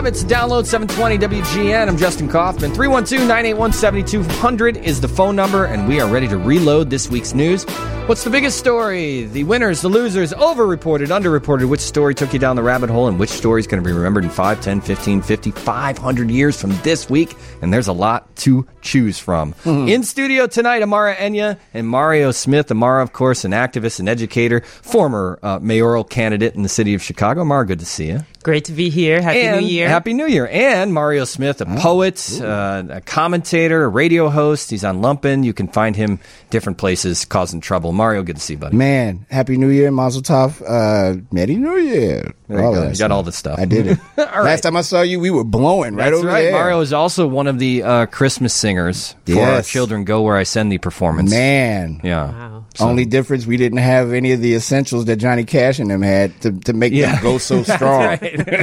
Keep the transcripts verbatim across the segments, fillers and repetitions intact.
Habits. Download seven twenty W G N. I'm Justin Kaufman. three one two, nine eight one, seven two zero zero is the phone number, and we are ready to reload this week's news. What's the biggest story? The winners, the losers, over-reported, under-reported. Which story took you down the rabbit hole, and which story is going to be remembered in five, ten, fifteen, fifty, five hundred years from this week? And there's a lot to choose from. Mm-hmm. In studio tonight, Amara Enya and Mario Smith. Amara, of course, an activist, an educator, former uh, mayoral candidate in the city of Chicago. Amara, good to see you. Great to be here. Happy and New Year. Happy New Year. And Mario Smith, a poet, uh, a commentator, a radio host. He's on Lumpen. You can find him different places causing trouble. Mario, good to see you, buddy. Man, Happy New Year, Mazel Tov, uh, Merry New Year. There you go. You got all the stuff. I did it. All right. Last time I saw you, we were blowing right That's over right. there. Mario is also one of the uh, Christmas singers for Yes. Our Children Go Where I Send Thee performance. Man. Yeah. Wow. So- Only difference, we didn't have any of the essentials that Johnny Cash and them had to, to make Yeah. them go so strong.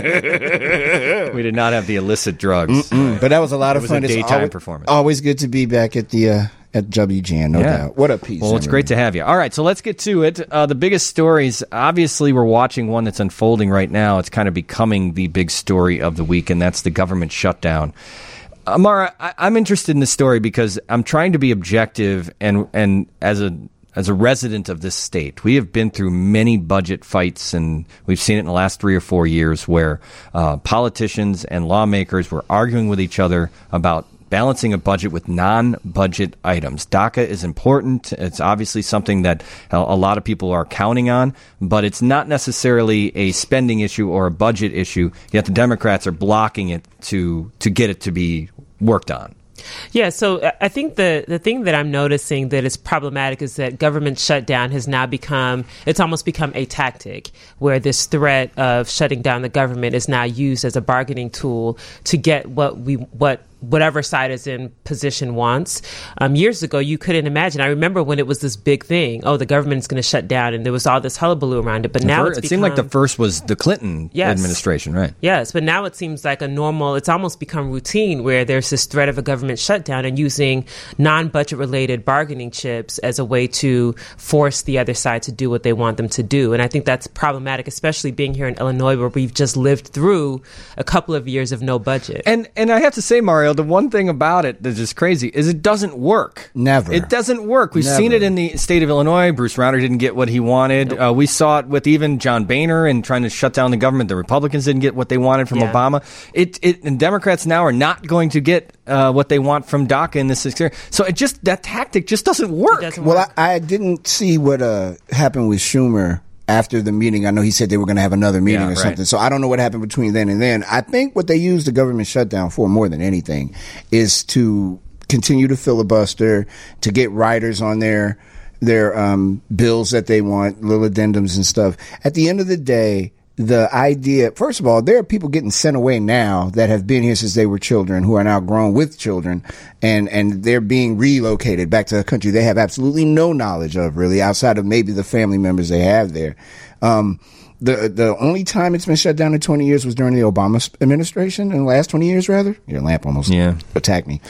We did not have the illicit drugs. Mm, but that was a lot It of was fun. a It's daytime always, performance. Always good to be back at the uh, at W G N, no Yeah. doubt. What a piece. Well, it's great to have you. All right, so let's get to it. Uh, the biggest stories, obviously, we're watching one that's unfolding right now. It's kind of becoming the big story of the week, and that's the government shutdown. Amara, I- I'm interested in this story because I'm trying to be objective, and and as a as a resident of this state, we have been through many budget fights, and we've seen it in the last three or four years where uh, politicians and lawmakers were arguing with each other about balancing a budget with non-budget items. DACA is important. It's obviously something that a a lot of people are counting on, but it's not necessarily a spending issue or a budget issue, yet the Democrats are blocking it to to get it to be worked on. Yeah, so uh, I think the, the thing that I'm noticing that is problematic is that government shutdown has now become, it's almost become a tactic where this threat of shutting down the government is now used as a bargaining tool to get what we, what whatever side is in position wants. Um, years ago, you couldn't imagine. I remember when it was this big thing. Oh, the government's going to shut down, and there was all this hullabaloo around it. But now Fir- it's it become, seemed like the first was the Clinton Yes. administration, right? Yes, but now it seems like a normal, it's almost become routine where there's this threat of a government shutdown and using non-budget related bargaining chips as a way to force the other side to do what they want them to do. And I think that's problematic, especially being here in Illinois where we've just lived through a couple of years of no budget. And and I have to say, Mario, the one thing about it that's just crazy is it doesn't work. Never. It doesn't work. We've Never. seen it in the state of Illinois. Bruce Rauner didn't get what he wanted. Uh, we saw it with even John Boehner and trying to shut down the government. The Republicans didn't get what they wanted from Yeah. Obama. It, it and Democrats now are not going to get uh, what they want from DACA in this experience. So it just that tactic just doesn't work. It doesn't Well, work. I, I didn't see what uh, happened with Schumer after the meeting. I know he said they were going to have another meeting Yeah, or right. something. So I don't know what happened between then and then. I think what they used the government shutdown for more than anything is to continue to filibuster, to get writers on their their um, bills that they want, little addendums and stuff. At the end of the day, the idea, first of all, there are people getting sent away now that have been here since they were children, who are now grown with children, and, and they're being relocated back to a country they have absolutely no knowledge of, really, outside of maybe the family members they have there. Um, the the only time it's been shut down in twenty years was during the Obama administration, in the last twenty years, rather. Your lamp almost Yeah. attacked me.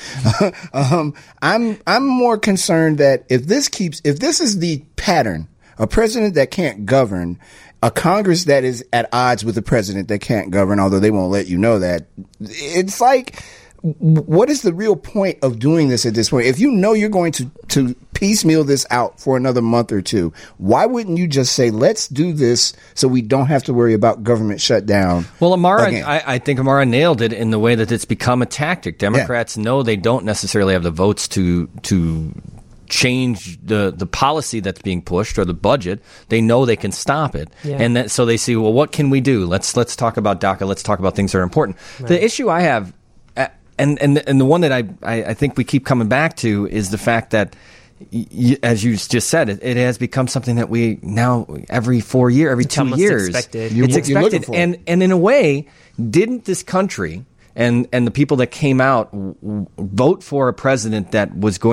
um, I'm I'm more concerned that if this keeps, if this is the pattern, a president that can't govern, a Congress that is at odds with the president that can't govern, although they won't let you know that, it's like, what is the real point of doing this at this point? If you know you're going to, to piecemeal this out for another month or two, why wouldn't you just say, let's do this so we don't have to worry about government shutdown? Well, Amara, again? I, I think Amara nailed it in the way that it's become a tactic. Democrats know they don't necessarily have the votes to to change the, the policy that's being pushed or the budget. They know they can stop it. Yeah. And that, so they see, well, what can we do? Let's let's talk about DACA. Let's talk about things that are important. Right. The issue I have, uh, and, and, and the one that I, I, I think we keep coming back to is the fact that, y- as you just said, it, it has become something that we now, every four year, every It's two almost years, expected. You- it's you're looking expected. for it. And, and in a way, didn't this country and, and the people that came out w- w- vote for a president that was going to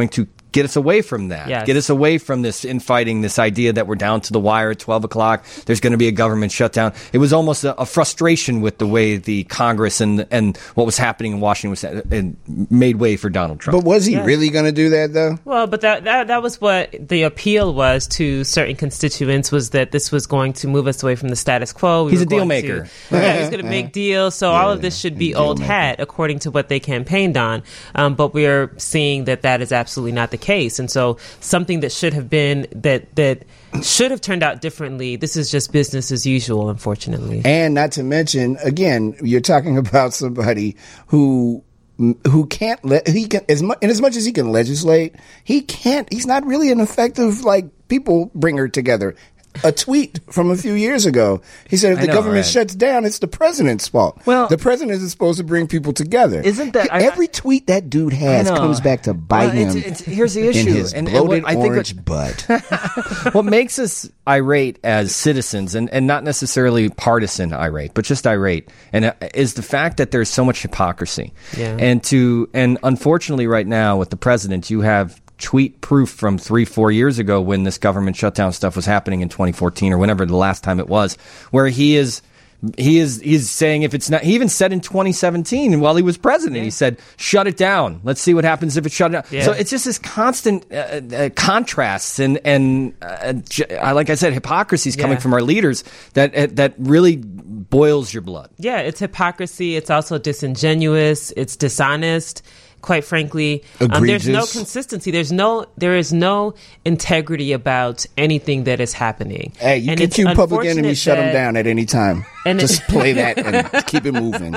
get us away from that. Yes. Get us away from this infighting, this idea that we're down to the wire at twelve o'clock. There's going to be a government shutdown. It was almost a, a frustration with the way the Congress and and what was happening in Washington was and made way for Donald Trump. But was he Yeah. really going to do that, though? Well, but that, that that was what the appeal was to certain constituents, was that this was going to move us away from the status quo. We He's were a deal going maker. To, yeah, he's going to make deals. So all of this should be old maker. hat, according to what they campaigned on. Um, but we're seeing that that is absolutely not the case. And so something that should have been, that that should have turned out differently, this is just business as usual, unfortunately. And not to mention, again, you're talking about somebody who who can't let he can as much and as much as he can legislate, he can't. He's not really an effective like people bringer together. A tweet from a few years ago, he said, "If I the know, government right? shuts down, it's the president's fault." Well- the president is supposed to bring people together. Isn't that- I- every tweet that dude has I know. comes back to bite Well, it's- him? it's- here's the in issue. his And- and what bloated I think orange what- butt. What makes us irate as citizens, and, and not necessarily partisan irate, but just irate, and uh, is the fact that there's so much hypocrisy. Yeah. And to and unfortunately, right now with the president, you have tweet proof from three, four years ago when this government shutdown stuff was happening in twenty fourteen or whenever the last time it was, where he is. He is he's saying if it's not, he even said in twenty seventeen while he was president, Yeah. he said, shut it down. Let's see what happens if it's shut down. Yeah. So it's just this constant uh, uh, contrasts and, and uh, j- uh, like I said, hypocrisies coming Yeah. from our leaders that uh, that really boils your blood. Yeah, it's hypocrisy. It's also disingenuous. It's dishonest. Quite frankly, um, there's no Egregious. consistency. There's no, there is no integrity about anything that is happening. Hey, you And can it's cue Public unfortunate Enemy, shut him that- down at any time. And it- Just play that and keep it moving.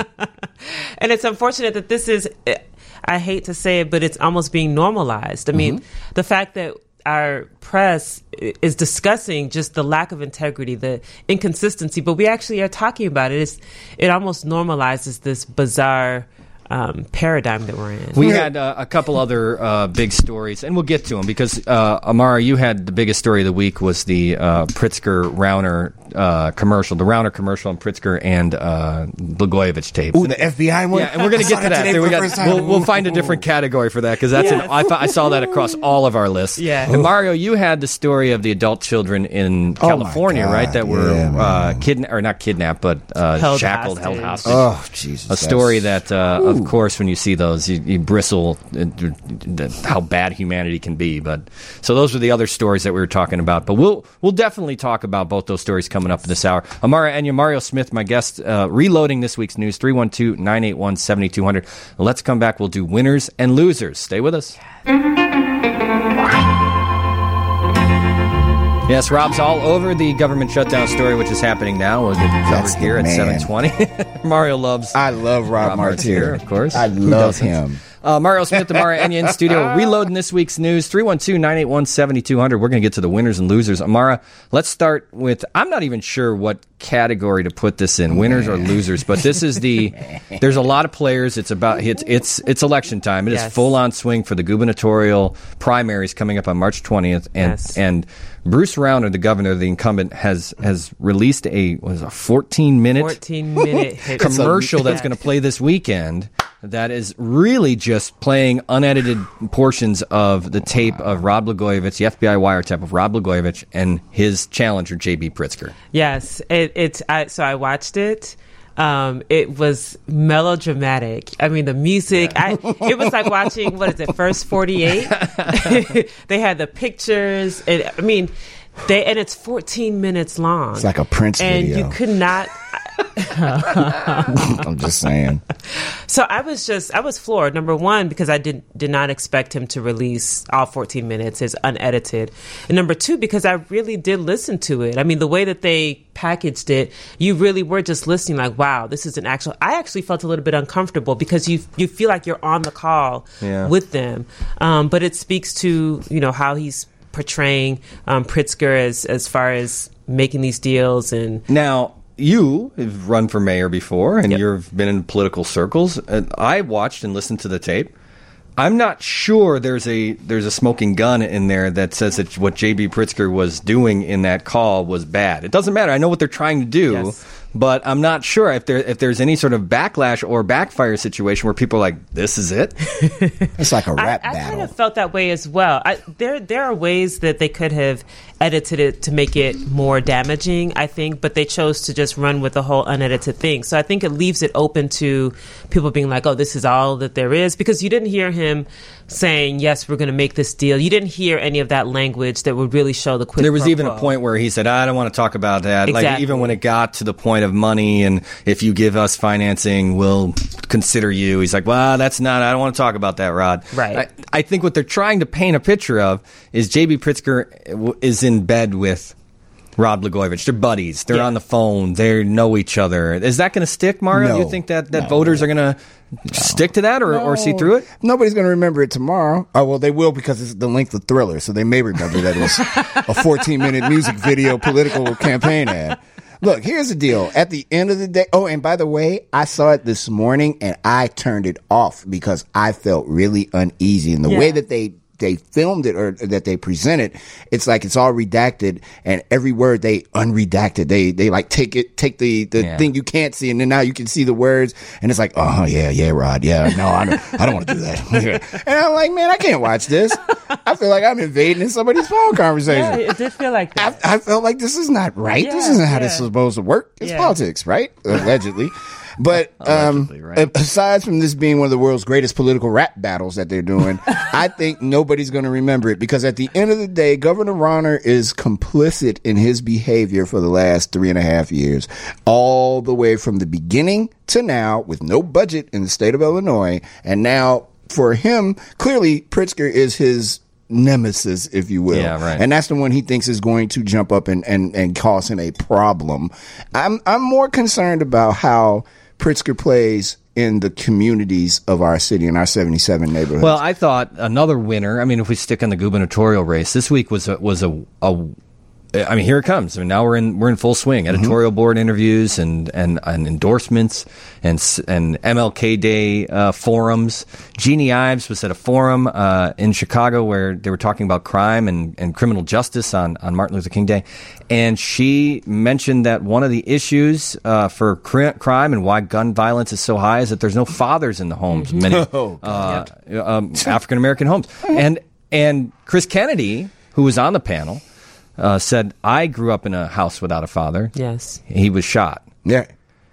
And it's unfortunate that this is, I hate to say it, but it's almost being normalized. I mean, Mm-hmm. the fact that our press is discussing just the lack of integrity, the inconsistency, but we actually are talking about it. It's, it almost normalizes this bizarre um, paradigm that we're in. We had uh, a couple other uh, big stories, and we'll get to them because uh, Amara, you had the biggest story of the week was the uh, Pritzker Rauner uh, commercial, the Rauner commercial on Pritzker and uh, Blagojevich tapes. Ooh, the F B I one. Yeah, and we're going to I get saw to that. today There we for the got- first time. we'll, we'll find a different category for that because that's an, Yeah. I, thought- I saw that across all of our lists. Yeah. And Mario, you had the story of the adult children in Oh, my California, God. right? That were Yeah, uh, kidnapped or not kidnapped, but uh, Held shackled, hostage. held hostage. Oh, Jesus. A story that's- that, uh, of course, when you see those, you, you bristle at how bad humanity can be. But so those are the other stories that we were talking about. But we'll we'll definitely talk about both those stories coming up this hour. Amara Enya, Mario Smith, my guest, uh, reloading this week's news. three one two, nine eight one, seven two zero zero. Let's come back. We'll do winners and losers. Stay with us. Yes, Rob's all over the government shutdown story, which is happening now. We'll get That's covered the here at man. seven twenty. Mario loves I love Rob, Rob Martier, Martier, of course. I Who love doesn't? him. Uh, Mario Smith, Amara Enya in studio, reloading this week's news. three one two, nine eight one, seven two zero zero. We're going to get to the winners and losers. Amara, let's start with, I'm not even sure what category to put this in, winners or losers, but this is the, there's a lot of players. It's about, it's it's, it's election time. It is Yes. full on swing for the gubernatorial primaries coming up on March twentieth. And, Yes. and Bruce Rauner, the governor, the incumbent, has, has released a, what is it, a fourteen minute fourteen minute hit. commercial that's Yeah. going to play this weekend that is really just playing unedited portions of the tape of Rod Blagojevich, the F B I wiretap of Rod Blagojevich and his challenger, J B. Pritzker. Yes, it, it's I, so I watched it. Um, it was melodramatic. I mean, the music. I it was like watching what is it, First forty-eight. They had the pictures. And, I mean, they and it's fourteen minutes long. It's like a Prince and video. you could not. I'm just saying. So I was just I was floored. Number one, because I did did not expect him to release all fourteen minutes as unedited, and number two, because I really did listen to it. I mean, the way that they packaged it, you really were just listening. Like, wow, this is an actual. I actually felt a little bit uncomfortable because you you feel like you're on the call Yeah. with them, um, but it speaks to you know how he's portraying um, Pritzker as as far as making these deals and. Now, you have run for mayor before, and Yep. you've been in political circles. And I watched and listened to the tape. I'm not sure there's a there's a smoking gun in there that says that what J B. Pritzker was doing in that call was bad. It doesn't matter. I know what they're trying to do, Yes. but I'm not sure if there if there's any sort of backlash or backfire situation where people are like, this is it. It's like a rap I, I battle. kind of felt that way as well. I, there there are ways that they could have edited it to make it more damaging, I think, but they chose to just run with the whole unedited thing. So I think it leaves it open to people being like, oh, this is all that there is, because you didn't hear him saying, yes, we're going to make this deal. You didn't hear any of that language that would really show the quid There was pro even quo. a point where he said, I don't want to talk about that. Exactly. Like, even when it got to the point of money and if you give us financing, we'll consider you. He's like, well, that's not, I don't want to talk about that, Rod. Right. I, I think what they're trying to paint a picture of is J B. Pritzker is in bed with Rod Blagojevich. They're buddies. They're Yeah. on the phone. They know each other. Is that going to stick, Mario? No. Do you think that, that No. voters are going to stick to that or, or see through it? Nobody's going to remember it tomorrow. Oh, well, they will because it's the length of Thriller, so they may remember that it was a fourteen-minute music video political campaign ad. Look, here's the deal. At the end of the day, oh, and by the way, I saw it this morning, and I turned it off because I felt really uneasy. And the Yeah. way that they they filmed it or that they present it, it's like it's all redacted, and every word they unredacted. They they like take it, take the, the Yeah. thing you can't see, and then now you can see the words, and it's like, oh yeah, yeah, Rod, yeah, no, I don't, I don't want to do that. And I'm like, man, I can't watch this. I feel like I'm invading in somebody's phone conversation. Yeah, it did feel like I, that. I felt like this is not right. this Yeah, isn't how yeah. this is supposed to work. It's Yeah. politics, right? Allegedly. But um, Allegedly, right. aside from this being one of the world's greatest political rap battles that they're doing, I think nobody's going to remember it because at the end of the day, Governor Rauner is complicit in his behavior for the last three and a half years, all the way from the beginning to now with no budget in the state of Illinois. And now for him, clearly Pritzker is his nemesis, if you will. Yeah, right. And that's the one he thinks is going to jump up and, and, and cause him a problem. I'm I'm more concerned about how Pritzker plays in the communities of our city, in our seventy-seven neighborhoods. Well, I thought another winner. I mean, if we stick on the gubernatorial race, this week was a, was a, a I mean, here it comes. I mean, now we're in we're in full swing. Editorial Mm-hmm. board interviews and, and, and endorsements and s- and M L K Day uh, forums. Jeannie Ives was at a forum uh, in Chicago where they were talking about crime and, and criminal justice on, on Martin Luther King Day, and she mentioned that one of the issues uh, for cri- crime and why gun violence is so high is that there's no fathers in the homes. Many Oh, uh, um, African American homes, and and Chris Kennedy, who was on the panel. Uh, said, I grew up in a house without a father. Yes. He was shot yeah,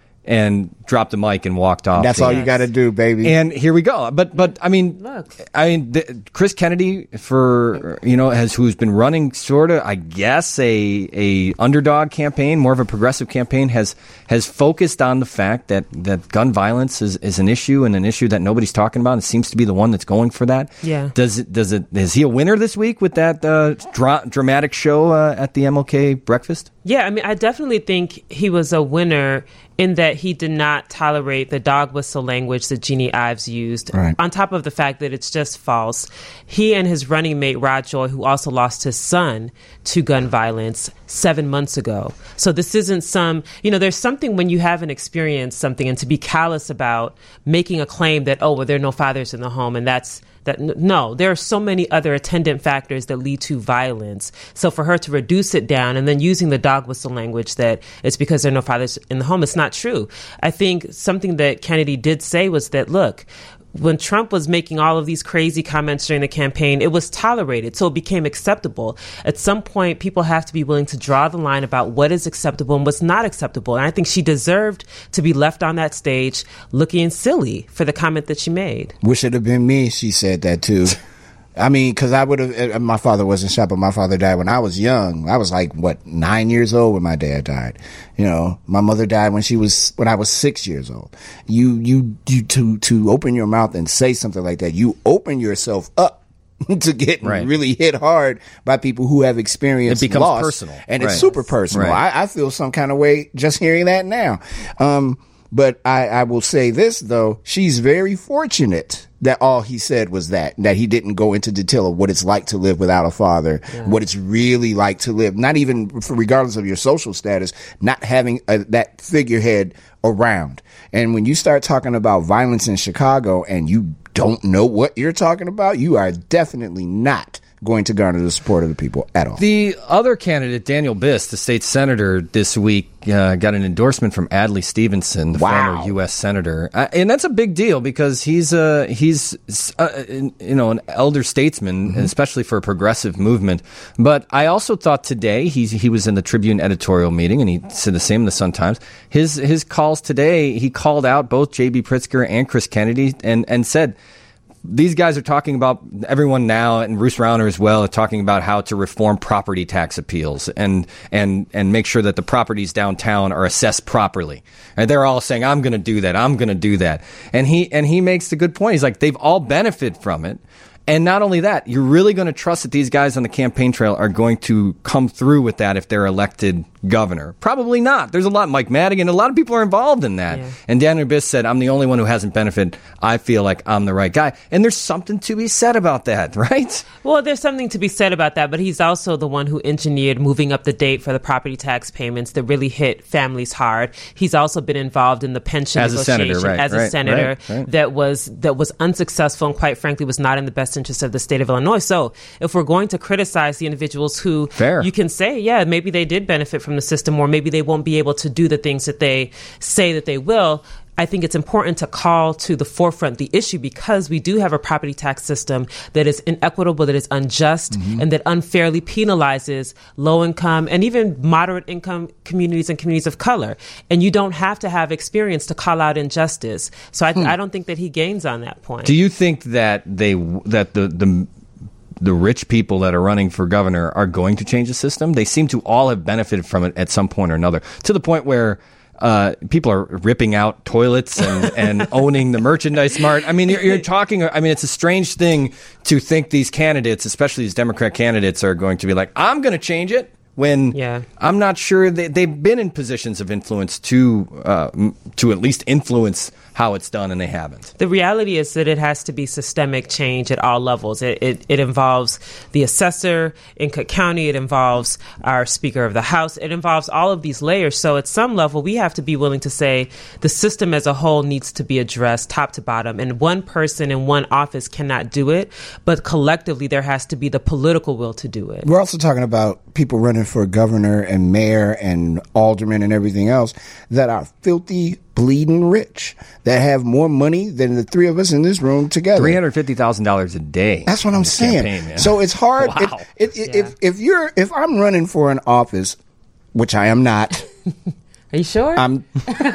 and dropped the mic and walked off. that's the- all you got to do, baby. And here we go. But but I mean, Look. I mean, the, Chris Kennedy for you know has who's been running sort of I guess a a underdog campaign, more of a progressive campaign, has has focused on the fact that, that gun violence is, is an issue and an issue that nobody's talking about. It seems to be the one that's going for that. Yeah. Does it does it is he a winner this week with that uh, dra- dramatic show uh, at the M L K breakfast? Yeah, I mean, I definitely think he was a winner in that he did not tolerate the dog whistle language that Jeannie Ives used. Right. On top of the fact that it's just false. He and his running mate, Rod Joy, who also lost his son to gun violence seven months ago. So this isn't some, you know, there's something when you haven't experienced something and to be callous about making a claim that, oh, well, there are no fathers in the home and that's, that no, there are so many other attendant factors that lead to violence. So for her to reduce it down and then using the dog whistle language that it's because there are no fathers in the home, it's not true. I think something that Kennedy did say was that, look, when Trump was making all of these crazy comments during the campaign, it was tolerated, so it became acceptable. At some point, people have to be willing to draw the line about what is acceptable and what's not acceptable. And I think she deserved to be left on that stage looking silly for the comment that she made. Wish it had been me. She said that too. I mean, because I would have. My father wasn't shot, but my father died when I was young. I was like what nine years old when my dad died. You know, my mother died when she was when I was six years old. You, you, you to to open your mouth and say something like that, you open yourself up to get Right. really hit hard by people who have experienced It becomes loss, personal. and it's Right. super personal. Right. I, I feel some kind of way just hearing that now. Um, but I, I will say this though, she's very fortunate that all he said was that, that he didn't go into detail of what it's like to live without a father, yeah. what it's really like to live, not even for, regardless of your social status, not having a, that figurehead around. And when you start talking about violence in Chicago and you don't know what you're talking about, you are definitely not going to garner the support of the people at all. The other candidate, Daniel Biss, the state senator, this week uh, got an endorsement from Adlai Stevenson, the Wow. former U S senator, uh, and that's a big deal because he's uh, he's uh, you know an elder statesman, mm-hmm. especially for a progressive movement. But I also thought today he's he was in the Tribune editorial meeting, and he said the same in the Sun-Times. His his calls today, he called out both J B. Pritzker and Chris Kennedy, and and said, these guys are talking about, everyone now, and Bruce Rauner as well, are talking about how to reform property tax appeals and and and make sure that the properties downtown are assessed properly. And they're all saying, I'm going to do that, I'm going to do that. And he and he makes the good point. He's like, they've all benefited from it. And not only that, you're really going to trust that these guys on the campaign trail are going to come through with that if they're elected governor? Probably not. There's a lot. Mike Madigan, a lot of people are involved in that. Yeah. And Daniel Biss said, I'm the only one who hasn't benefited. I feel like I'm the right guy. And there's something to be said about that, right? Well, there's something to be said about that, but he's also the one who engineered moving up the date for the property tax payments that really hit families hard. He's also been involved in the pension as negotiation a senator, right, as a right, senator right, right. that was that was unsuccessful and quite frankly was not in the best interest of the state of Illinois. So if we're going to criticize the individuals who Fair. you can say, yeah, maybe they did benefit from the system, or maybe they won't be able to do the things that they say that they will. I think it's important to call to the forefront the issue because we do have a property tax system that is inequitable, that is unjust, mm-hmm. and that unfairly penalizes low-income and even moderate-income communities and communities of color. And you don't have to have experience to call out injustice. So I, hmm. I don't think that he gains on that point. Do you think that they that the the the rich people that are running for governor are going to change the system? They seem to all have benefited from it at some point or another, to the point where Uh, people are ripping out toilets and, and owning the merchandise mart. I mean, you're, you're talking, I mean, it's a strange thing to think these candidates, especially these Democrat candidates, are going to be like, I'm going to change it, when yeah. I'm not sure they, they've been in positions of influence to uh, to at least influence how it's done, and they haven't. The reality is that it has to be systemic change at all levels. It, it, it involves the assessor in Cook County. It involves our Speaker of the House. It involves all of these layers. So at some level, we have to be willing to say the system as a whole needs to be addressed top to bottom. And one person in one office cannot do it, but collectively there has to be the political will to do it. We're also talking about people running for governor and mayor and alderman and everything else that are filthy, bleeding rich, that have more money than the three of us in this room together. three hundred fifty thousand dollars a day. That's what I'm saying. Campaign, so it's hard. Wow. It, it, yeah. If if you're if I'm running for an office, which I am not. Are you sure? I'm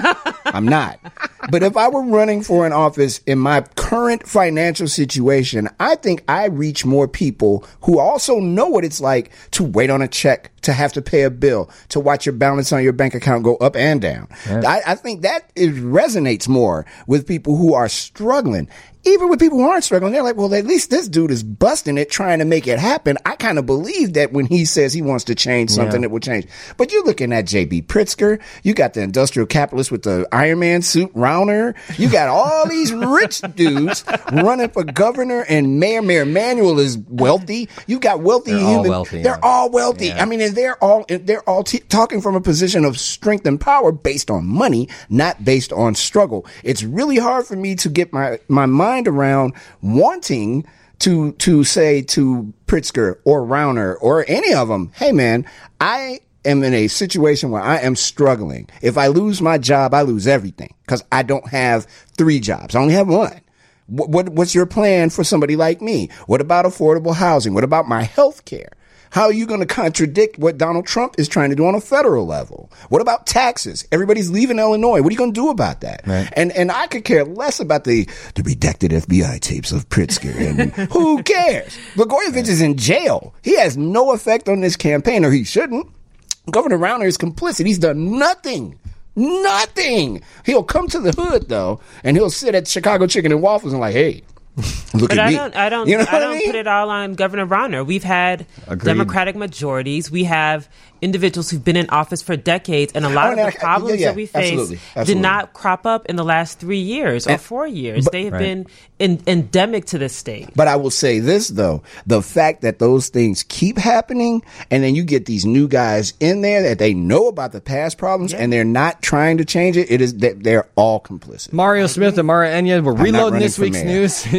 I'm not. But if I were running for an office in my current financial situation, I think I reach more people who also know what it's like to wait on a check, to have to pay a bill, to watch your balance on your bank account go up and down. Yeah. I, I think that is, resonates more with people who are struggling. Even with people who aren't struggling, they're like, well, at least this dude is busting it, trying to make it happen. I kind of believe that when he says he wants to change something, yeah. it will change. But you're looking at J B. Pritzker. You got the industrial capitalist with the Iron Man suit, Rauner. You got all these rich dudes running for governor and mayor. Mayor Emanuel is wealthy. You got wealthy they're human. All wealthy, they're yeah. all wealthy. Yeah. I mean, and they're all they're all t- talking from a position of strength and power based on money, not based on struggle. It's really hard for me to get my my mind around wanting to to say to Pritzker or Rauner or any of them, hey man, I am in a situation where I am struggling. If I lose my job, I lose everything because I don't have three jobs. I only have one. What, what what's your plan for somebody like me? What about affordable housing? What about my health care? How are you going to contradict what Donald Trump is trying to do on a federal level? What about taxes? Everybody's leaving Illinois. What are you going to do about that? Right. And and I could care less about the, the redacted F B I tapes of Pritzker. And who cares? Blagojevich is in jail. He has no effect on this campaign, or he shouldn't. Governor Rauner is complicit. He's done nothing. Nothing. He'll come to the hood, though, and he'll sit at Chicago Chicken and Waffles and like, hey, look but at I me. don't, I don't, you know I don't I mean? put it all on Governor Rauner. We've had Agreed. Democratic majorities. We have individuals who've been in office for decades, and a lot Oh, of no, the problems yeah, yeah, that we face absolutely, absolutely. did not crop up in the last three years or And, four years. but, they have right. been in, endemic to this state. But I will say this, though. The fact that those things keep happening, and then you get these new guys in there that they know about the past problems, Yeah. and they're not trying to change it, it is that they're all complicit. Mario Smith and Mara Enya, we're not reloading running this for week's mayor. news.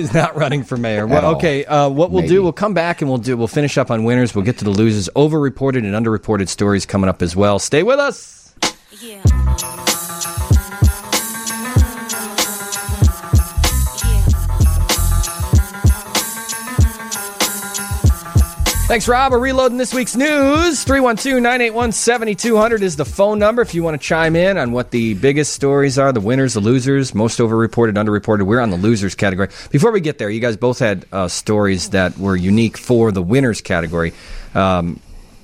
He's not running for mayor. At Well, all. okay. Uh, what we'll Maybe. do, we'll come back and we'll do. We'll finish up on winners. We'll get to the losers. Overreported and underreported stories coming up as well. Stay with us. Yeah. Thanks, Rob. We're reloading this week's news. three one two, nine eight one, seven two zero zero is the phone number if you want to chime in on what the biggest stories are, the winners, the losers, most overreported, underreported. We're on the losers category. Before we get there, you guys both had uh, stories that were unique for the winners category. Um,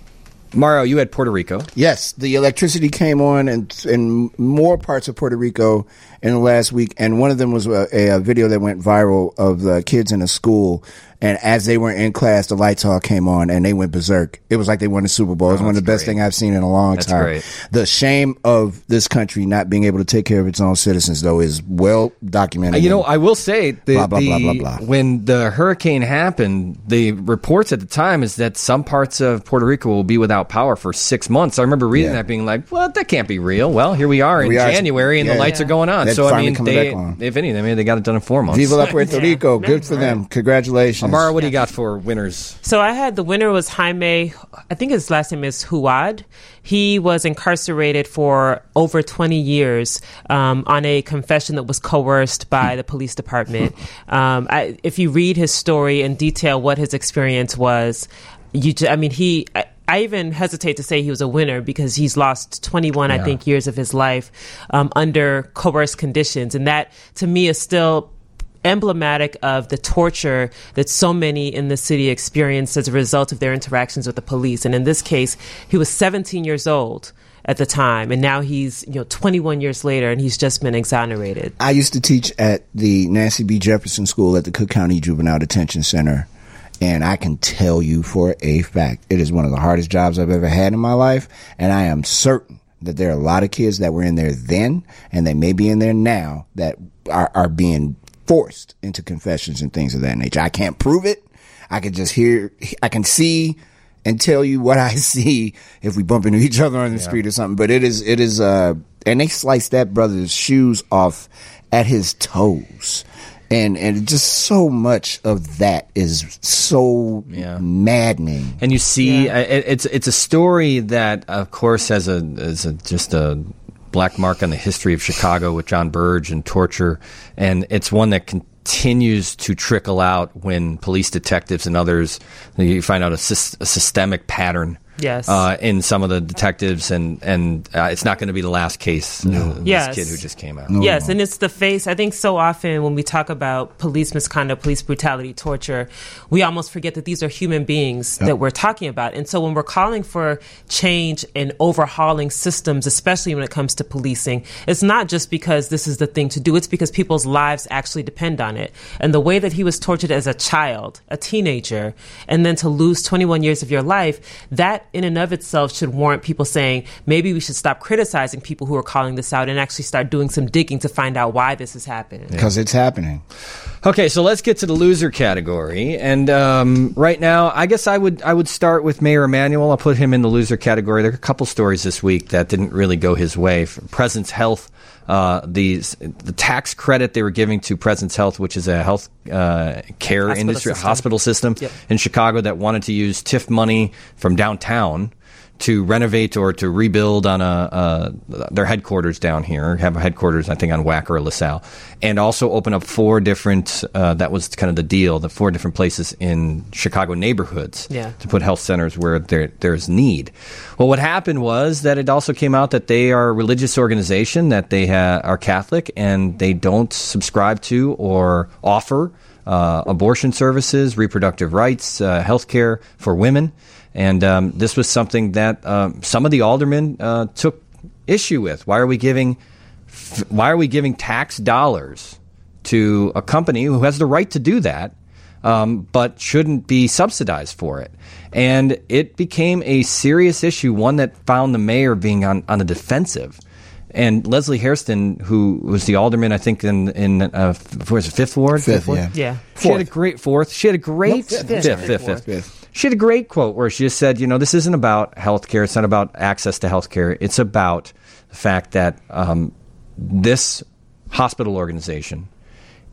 Mario, you had Puerto Rico. Yes, the electricity came on in, in more parts of Puerto Rico in the last week, and one of them was a, a video that went viral of the kids in a school. And as they were in class, the lights all came on, and they went berserk. It was like they won the Super Bowl. It was Oh, one of the that's best great. things I've seen in a long That's time. great. The shame of this country not being able to take care of its own citizens, though, is well documented. You know, I will say the, Blah, blah, the blah, blah, blah. when the hurricane happened, the reports at the time is that some parts of Puerto Rico will be without power for six months. I remember reading Yeah. that, being like, "Well, that can't be real." Well, here we are in We are- January, and the yeah. lights are going on. They're So I finally mean, coming they, back on. if anything, maybe they got it done in four months. Viva la Puerto Yeah. Rico. Good for them. Congratulations. Amara, what do you got for winners? So I had the winner was Jaime, I think his last name is Huad. He was incarcerated for over twenty years um, on a confession that was coerced by the police department. Um, I, if you read his story in detail, what his experience was, you, ju- I mean, he. I, I even hesitate to say he was a winner because he's lost twenty-one, I Yeah. think, years of his life um, under coerced conditions. And that, to me, is still emblematic of the torture that so many in the city experienced as a result of their interactions with the police. And in this case, he was seventeen years old at the time, and now he's, you know, twenty-one years later, and he's just been exonerated. I used to teach at the Nancy B. Jefferson School at the Cook County Juvenile Detention Center, and I can tell you for a fact, it is one of the hardest jobs I've ever had in my life, and I am certain that there are a lot of kids that were in there then, and they may be in there now, that are, are being forced into confessions and things of that nature. I can't prove it. I can just hear, I can see and tell you what I see if we bump into each other on the street or something. But it is, it is, uh, and they sliced that brother's shoes off at his toes. And, and just so much of that is so Yeah. maddening. And you see, Yeah. uh, it, it's it's a story that, of course, has a, has a just a black mark on the history of Chicago with John Burge and torture, and it's one that continues to trickle out when police detectives and others, you find out a, sys- a systemic pattern. Yes. Uh, in some of the detectives, and and uh, it's not going to be the last case. No. This Yes. kid who just came out. Yes, and it's the face. I think so often when we talk about police misconduct, police brutality, torture, we almost forget that these are human beings that we're talking about. And so when we're calling for change and overhauling systems, especially when it comes to policing, it's not just because this is the thing to do. It's because people's lives actually depend on it. And the way that he was tortured as a child, a teenager, and then to lose twenty-one years of your life, that in and of itself should warrant people saying, maybe we should stop criticizing people who are calling this out and actually start doing some digging to find out why this is happening. Because it's happening. Okay, so let's get to the loser category. And um, right now, I guess I would I would start with Mayor Emanuel. I'll put him in the loser category. There are a couple stories this week that didn't really go his way. Presence Health, uh, the the tax credit they were giving to Presence Health, which is a health uh, care Hospital industry system. hospital system Yep. in Chicago that wanted to use T I F money from downtown to renovate or to rebuild on a uh, their headquarters down here, have a headquarters, I think, on Wacker or LaSalle, and also open up four different, uh, that was kind of the deal, the four different places in Chicago neighborhoods Yeah. to put health centers where there there's need. Well, what happened was that it also came out that they are a religious organization, that they ha- are Catholic, and they don't subscribe to or offer uh, abortion services, reproductive rights, uh, health care for women. And um, this was something that um, some of the aldermen uh, took issue with. Why are we giving, f- why are we giving tax dollars to a company who has the right to do that, um, but shouldn't be subsidized for it? And it became a serious issue, one that found the mayor being on, on the defensive. And Leslie Hairston, who was the alderman, I think in in uh, what was it, fifth ward, Fifth, ward? yeah. Yeah. She had a great fourth. She had a great No, fifth. fifth, Fifth. fifth, fifth, Fifth. She had a great quote where she just said, you know, this isn't about healthcare. It's not about access to healthcare. It's about the fact that um, this hospital organization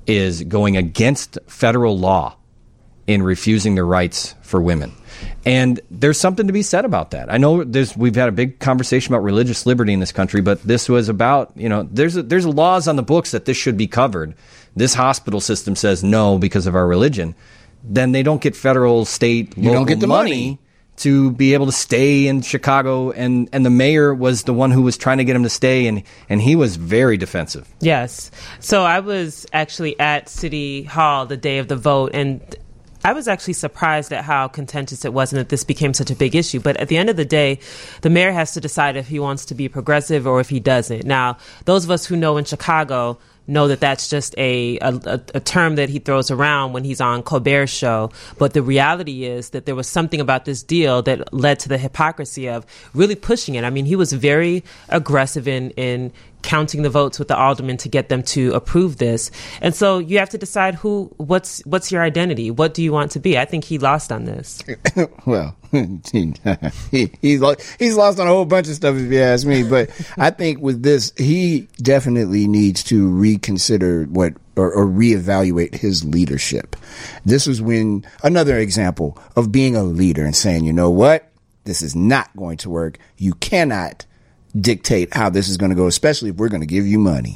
is going against federal law in refusing the rights for women. And there's something to be said about that. I know there's we've had a big conversation about religious liberty in this country, but this was about, you know, there's a, there's laws on the books that this should be covered. This hospital system says no because of our religion. Then they don't get federal, state, You local don't get the money, money. to be able to stay in Chicago. And, and the mayor was the one who was trying to get him to stay, and, and he was very defensive. Yes. So I was actually at City Hall the day of the vote, and I was actually surprised at how contentious it was and that this became such a big issue. But at the end of the day, the mayor has to decide if he wants to be progressive or if he doesn't. Now, those of us who know in Chicago know that that's just a, a, a term that he throws around when he's on Colbert's show. But the reality is that there was something about this deal that led to the hypocrisy of really pushing it. I mean, he was very aggressive in, in counting the votes with the aldermen to get them to approve this. And so you have to decide who, what's, what's your identity? What do you want to be? I think he lost on this. Well, he, he's he's lost on a whole bunch of stuff, if you ask me. But I think with this, he definitely needs to reconsider what or, or reevaluate his leadership. This is when another example of being a leader and saying, you know what, this is not going to work. You cannot dictate how this is going to go, especially if we're going to give you money.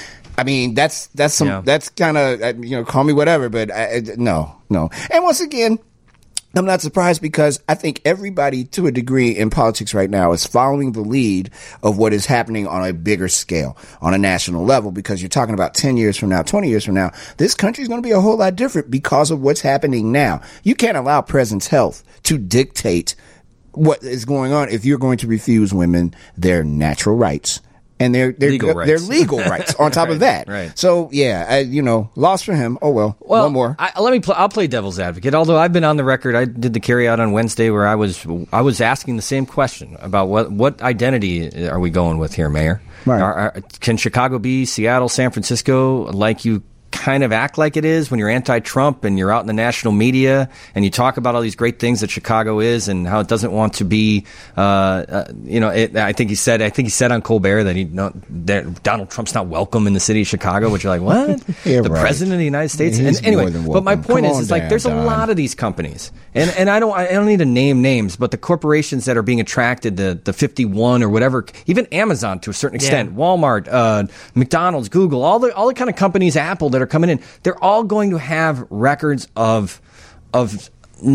I mean, that's that's some Yeah. that's kind of, you know, call me whatever, but I, I- no, no. And once again, I'm not surprised because I think everybody to a degree in politics right now is following the lead of what is happening on a bigger scale, on a national level, because you're talking about ten years from now, twenty years from now, this country is going to be a whole lot different because of what's happening now. You can't allow President's Health to dictate what is going on if you're going to refuse women their natural rights and their their Legal their rights. legal rights on top Right, of that. right. So yeah, I, you know, loss for him. Oh well, Well, one more. I, let me. Pl- I'll play devil's advocate. Although I've been on the record, I did the carry out on Wednesday where I was I was asking the same question about what what identity are we going with here, Mayor? Right. Are, are, can Chicago be Seattle, San Francisco, like you kind of act like it is when you're anti-Trump and you're out in the national media and you talk about all these great things that Chicago is and how it doesn't want to be, uh, uh, you know, it, I think he said, I think he said on Colbert that he not, that Donald Trump's not welcome in the city of Chicago, which you're like, what? Yeah, the right. president of the United States? He's And anyway, more than but my welcome. point Come is, on it's like down, there's a Don. lot of these companies, and and I don't I don't need to name names, but the corporations that are being attracted, the the fifty-one or whatever, even Amazon to a certain extent, Yeah. Walmart, uh, McDonald's, Google, all the all the kind of companies, Apple, that are coming in, they're all going to have records of of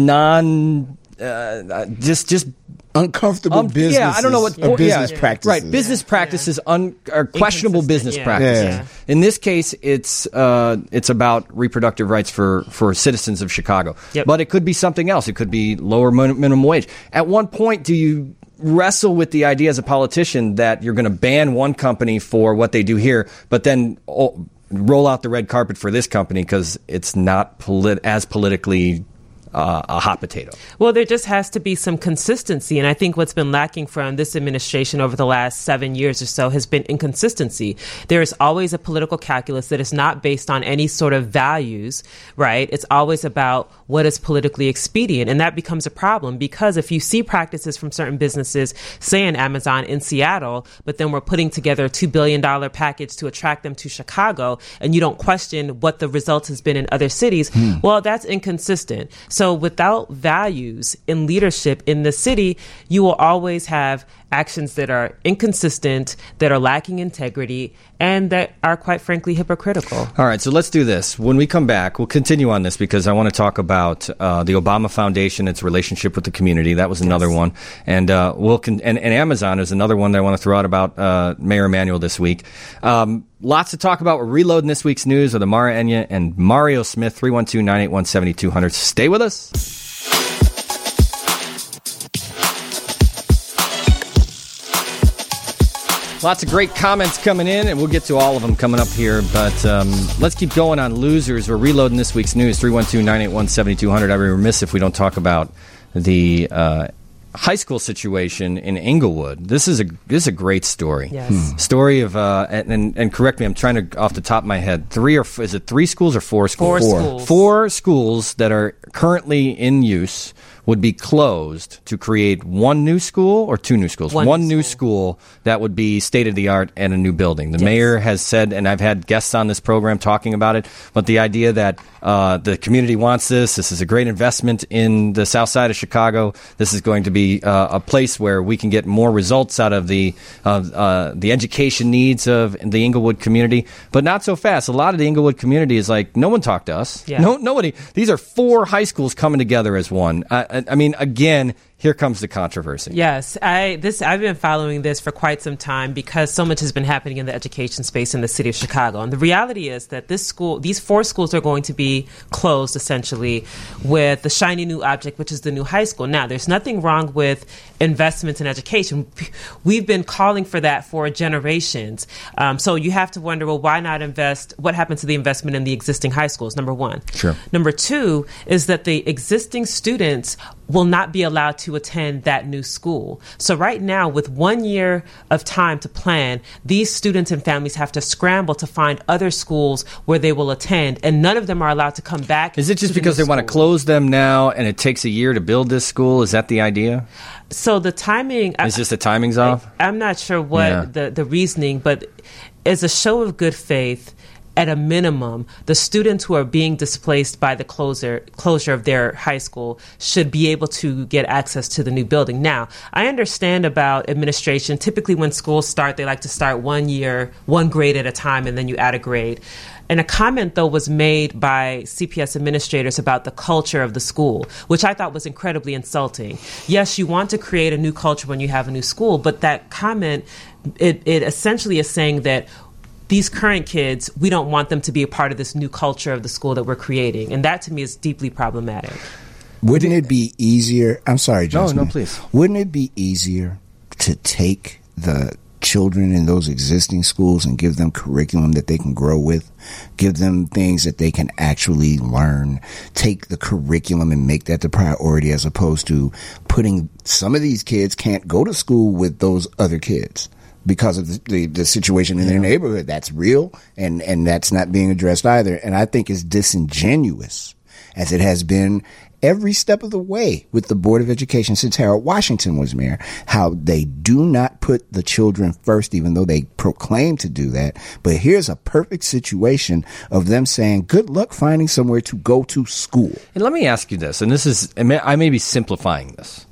non uh, uh, just just Uncomfortable um, business. yeah, I don't know what or business yeah, practices. Right, business practices, un, or questionable Inconsistent, business yeah. practices. Yeah. In this case, it's uh, it's about reproductive rights for, for citizens of Chicago. Yep. But it could be something else. It could be lower min- minimum wage. At one point, do you wrestle with the idea as a politician that you're going to ban one company for what they do here, but then oh, roll out the red carpet for this company because it's not polit- as politically uh, a hot potato? Well, there just has to be some consistency. And I think what's been lacking from this administration over the last seven years or so has been inconsistency. There is always a political calculus that is not based on any sort of values, right? It's always about what is politically expedient. And that becomes a problem because if you see practices from certain businesses, say in Amazon in Seattle, but then we're putting together a two billion dollars package to attract them to Chicago, and you don't question what the results has been in other cities, Hmm. well, that's inconsistent. So without values in leadership in the city, you will always have actions that are inconsistent, that are lacking integrity, and that are quite frankly hypocritical. All right, so let's do this. When we come back, we'll continue on this because I want to talk about uh, the Obama Foundation, its relationship with the community. That was another Yes. one, and uh, we'll con- and, and Amazon is another one that I want to throw out about uh, Mayor Emanuel this week. Um, lots to talk about. We're reloading this week's news with Amara Enya and Mario Smith. three one two, nine eight one, seven two zero zero. Stay with us. Lots of great comments coming in, and we'll get to all of them coming up here. But um, let's keep going on losers. We're reloading this week's news. three one two, nine eight one, seven two zero zero. I'd be remiss if we don't talk about the uh, high school situation in Inglewood. This is a this is a great story. Yes. Hmm. Story of uh, and, and and correct me, I'm trying to off the top of my head. Three or f- is it three schools or four schools? Four schools. Four schools that are currently in use would be closed to create one new school or two new schools? One, one new new school. school that would be state-of-the-art and a new building. The Yes. mayor has said, and I've had guests on this program talking about it, but the idea that uh, the community wants this, this is a great investment in the south side of Chicago, this is going to be uh, a place where we can get more results out of the of uh, the education needs of the Inglewood community, but not so fast. A lot of the Inglewood community is like, no one talked to us. Yeah. No, nobody. These are four high schools coming together as one. I, I, I mean, again, here comes the controversy. Yes, I this I've been following this for quite some time because so much has been happening in the education space in the city of Chicago. And the reality is that this school, these four schools are going to be closed essentially with the shiny new object, which is the new high school. Now, there's nothing wrong with investments in education. We've been calling for that for generations. Um, so you have to wonder, well, why not invest? What happened to the investment in the existing high schools? Number one. Sure. Number two is that the existing students will not be allowed to attend that new school. So right now, with one year of time to plan, these students and families have to scramble to find other schools where they will attend, and none of them are allowed to come back. Is it just to the because new they want to school. close them now and it takes a year to build this school? Is that the idea? So the timing... Is just the timing's off? I, I'm not sure what Yeah. the, the reasoning, but as a show of good faith, at a minimum, the students who are being displaced by the closure closure of their high school should be able to get access to the new building. Now, I understand about administration. Typically, when schools start, they like to start one year, one grade at a time, and then you add a grade. And a comment, though, was made by C P S administrators about the culture of the school, which I thought was incredibly insulting. Yes, you want to create a new culture when you have a new school, but that comment, it, it essentially is saying that these current kids, we don't want them to be a part of this new culture of the school that we're creating. And that, to me, is deeply problematic. Wouldn't it be easier? I'm sorry, Justin. No, no, please. Wouldn't it be easier to take the children in those existing schools and give them curriculum that they can grow with, give them things that they can actually learn, take the curriculum and make that the priority, as opposed to putting some of these kids can't go to school with those other kids because of the, the, the situation in their neighborhood. That's real, and, and that's not being addressed either. And I think it's disingenuous, as it has been every step of the way with the Board of Education since Harold Washington was mayor, how they do not put the children first, even though they proclaim to do that. But here's a perfect situation of them saying, good luck finding somewhere to go to school. And let me ask you this, and this is, I may be simplifying this,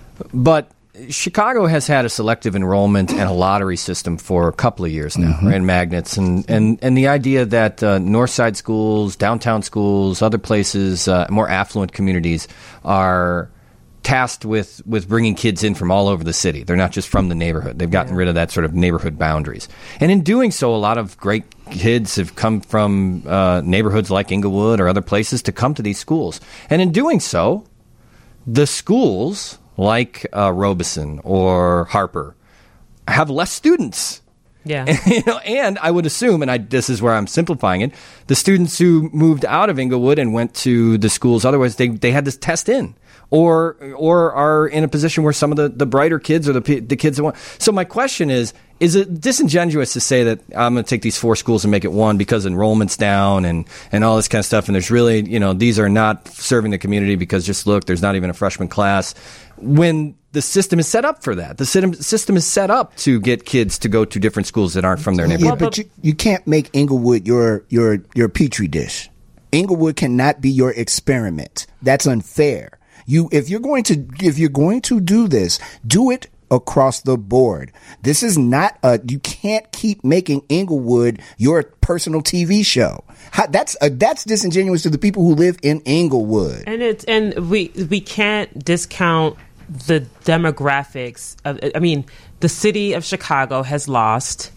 but Chicago has had a selective enrollment and a lottery system for a couple of years now, mm-hmm. right, magnets, and, and, and the idea that uh, north side schools, downtown schools, other places, uh, more affluent communities are tasked with, with bringing kids in from all over the city. They're not just from the neighborhood. They've gotten Yeah. rid of that sort of neighborhood boundaries. And in doing so, a lot of great kids have come from uh, neighborhoods like Inglewood or other places to come to these schools. And in doing so, the schools like uh, Robeson or Harper have less students. Yeah. And, you know, and I would assume, and I, this is where I'm simplifying it, the students who moved out of Inglewood and went to the schools, otherwise they, they had to test in, or or are in a position where some of the, the brighter kids or the the kids that want. So my question is, is it disingenuous to say that I'm going to take these four schools and make it one because enrollment's down and, and all this kind of stuff, and there's really, you know, these are not serving the community because just look, there's not even a freshman class, when the system is set up for that. The system, system is set up to get kids to go to different schools that aren't from their Yeah, neighborhood. but you, you can't make Inglewood your your your petri dish. Inglewood cannot be your experiment. That's unfair. You if you're going to if you're going to do this, do it across the board. This is not a, you can't keep making Inglewood your personal T V show. How, that's uh, that's disingenuous to the people who live in Inglewood. And it's and we we can't discount the demographics of, I mean, the city of Chicago has lost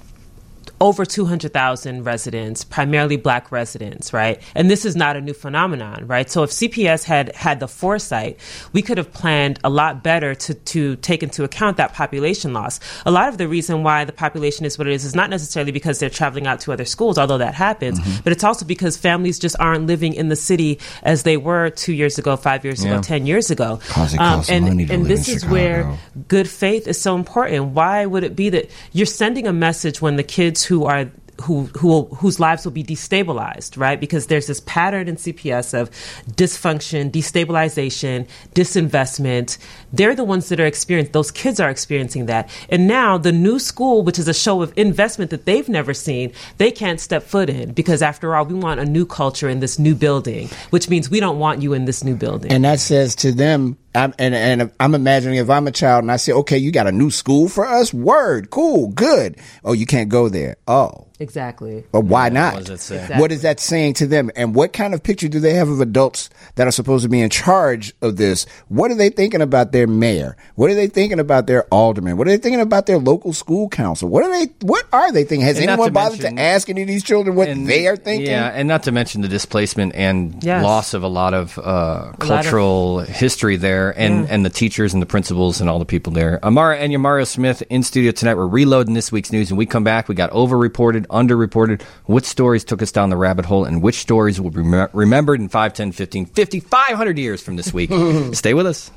over two hundred thousand residents, primarily black residents, right? And this is not a new phenomenon, right? So if C P S had had the foresight, we could have planned a lot better to, to take into account that population loss. A lot of the reason why the population is what it is is not necessarily because they're traveling out to other schools, although that happens, mm-hmm. but it's also because families just aren't living in the city as they were two years ago, five years Yeah. ago, ten years ago. Cause it costs and money to and live this in is where Chicago. good faith is so important. Why would it be that you're sending a message when the kids who are who who will, whose lives will be destabilized, right? Because there's this pattern in C P S of dysfunction, destabilization, disinvestment. They're the ones that are experiencing, those kids are experiencing that. And now the new school, which is a show of investment that they've never seen, they can't step foot in because after all, we want a new culture in this new building, which means we don't want you in this new building. And that says to them, I'm, and, and I'm imagining if I'm a child and I say, okay, you got a new school for us? Word, cool, good. Oh, you can't go there. Oh. Exactly. But why not? What, exactly. What is that saying to them? And what kind of picture do they have of adults that are supposed to be in charge of this? What are they thinking about their mayor? What are they thinking about their alderman? What are they thinking about their local school council? What are they, what are they thinking? Has And not anyone to bothered mention- to ask any of these children what And- they are thinking? Yeah, and not to mention the displacement and Yes. loss of a lot of uh, of- cultural history there, and, Yeah. and the teachers and the principals and all the people there. Amara and Mario Smith in studio tonight. We're reloading this week's news, and we come back. We got overreported, underreported. Which stories took us down the rabbit hole, and which stories will be rem- remembered in five, ten, fifteen, fifty, five hundred years from this week. Stay with us.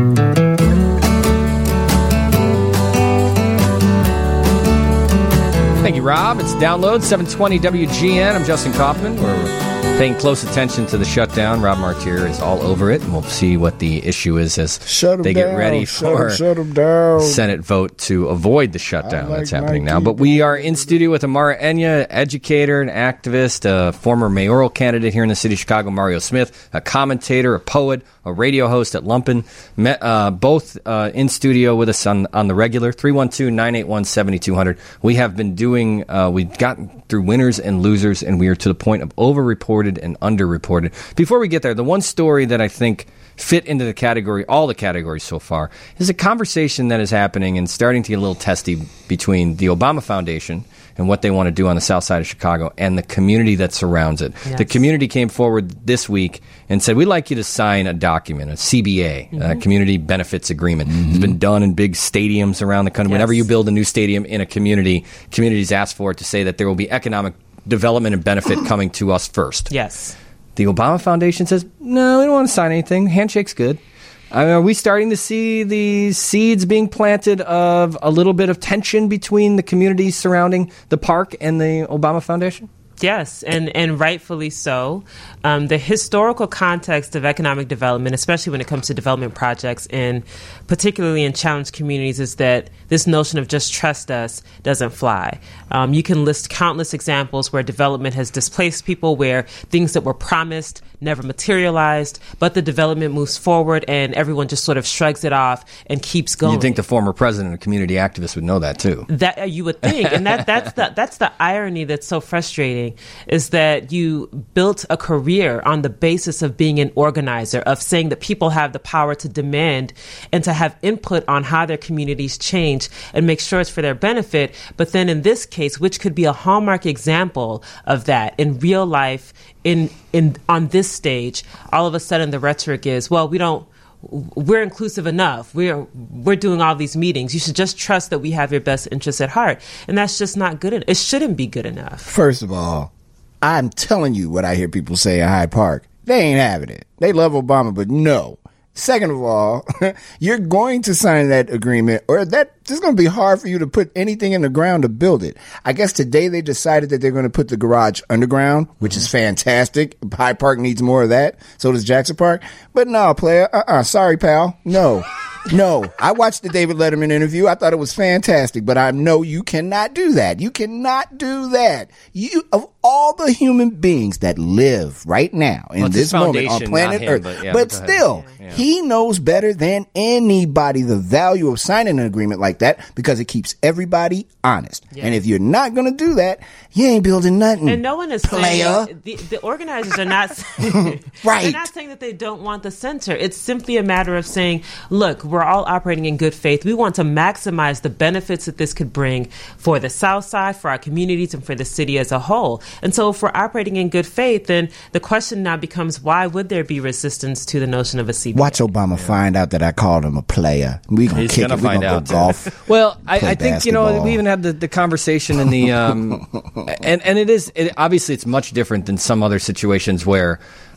Thank you, Rob. It's Download, seven twenty W G N. I'm Justin Kaufman. We're paying close attention to the shutdown. Rob Martier is all over it, and we'll see what the issue is as Shut 'em they down. get ready Shut for 'em- shut 'em down. Senate vote to avoid the shutdown I like that's happening my now. But we are in studio with Amara Enya, educator and activist, a former mayoral candidate here in the city of Chicago, Mario Smith, a commentator, a poet, a radio host at Lumpen, met, uh, both uh, in studio with us on, on the regular, three one two, nine eight one, seven two zero zero. We have been doing, uh, we've gotten through winners and losers, and we are to the point of overreported and underreported. Before we get there, the one story that I think fit into the category, all the categories so far, is a conversation that is happening and starting to get a little testy between the Obama Foundation and what they want to do on the south side of Chicago and the community that surrounds it. Yes. The community came forward this week and said, we'd like you to sign a document, a C B A, Mm-hmm. a Community Benefits Agreement. Mm-hmm. It's been done in big stadiums around the country. Yes. Whenever you build a new stadium in a community, communities ask for it to say that there will be economic development and benefit coming to us first. Yes. The Obama Foundation says, no, we don't want to sign anything. Handshake's good. I mean, are we starting to see the seeds being planted of a little bit of tension between the communities surrounding the park and the Obama Foundation? Yes, and, and rightfully so. Um, the historical context of economic development, especially when it comes to development projects, and particularly in challenged communities, is that this notion of just trust us doesn't fly. Um, you can list countless examples where development has displaced people, where things that were promised never materialized, but the development moves forward and everyone just sort of shrugs it off and keeps going. You'd think the former president and community activist would know that, too. That uh, you would think, and that that's the that's the irony that's so frustrating, is that you built a career on the basis of being an organizer, of saying that people have the power to demand and to have input on how their communities change and make sure it's for their benefit. But then in this case, which could be a hallmark example of that in real life, in in on this stage, all of a sudden the rhetoric is, well, we don't. We're inclusive enough. We're we're doing all these meetings. You should just trust that we have your best interests at heart. And that's just not good enough. It shouldn't be good enough. First of all, I'm telling you what I hear people say at Hyde Park. They ain't having it. They love Obama, but no. Second of all, you're going to sign that agreement, or that it's going to be hard for you to put anything in the ground to build it. I guess today they decided that they're going to put the garage underground, which is fantastic. Hyde Park needs more of that. So does Jackson Park. But no, player, uh-uh, sorry, pal. No. No, I watched the David Letterman interview. I thought it was fantastic, but I know you cannot do that. You cannot do that. You, of all the human beings that live right now in Well, it's this his moment on foundation, planet not him, Earth, but yeah, but go ahead. still, Yeah, yeah. he knows better than anybody the value of signing an agreement like that, because it keeps everybody honest. Yeah. And if you're not going to do that, you ain't building nothing. And no one is player. saying, the, the organizers are not saying, Right. they're not saying that they don't want the center. It's simply a matter of saying, look, we're all operating in good faith. We want to maximize the benefits that this could bring for the South Side, for our communities, and for the city as a whole. And so if we're operating in good faith, then the question now becomes, why would there be resistance to the notion of a C B A? Watch Obama find out that I called him a player. We gonna He's kick gonna it. We find gonna out, go golf. Well, I, Play I think, you know, basketball. we even had the, the conversation in the, um, and, and it is, it, obviously it's much different than some other situations where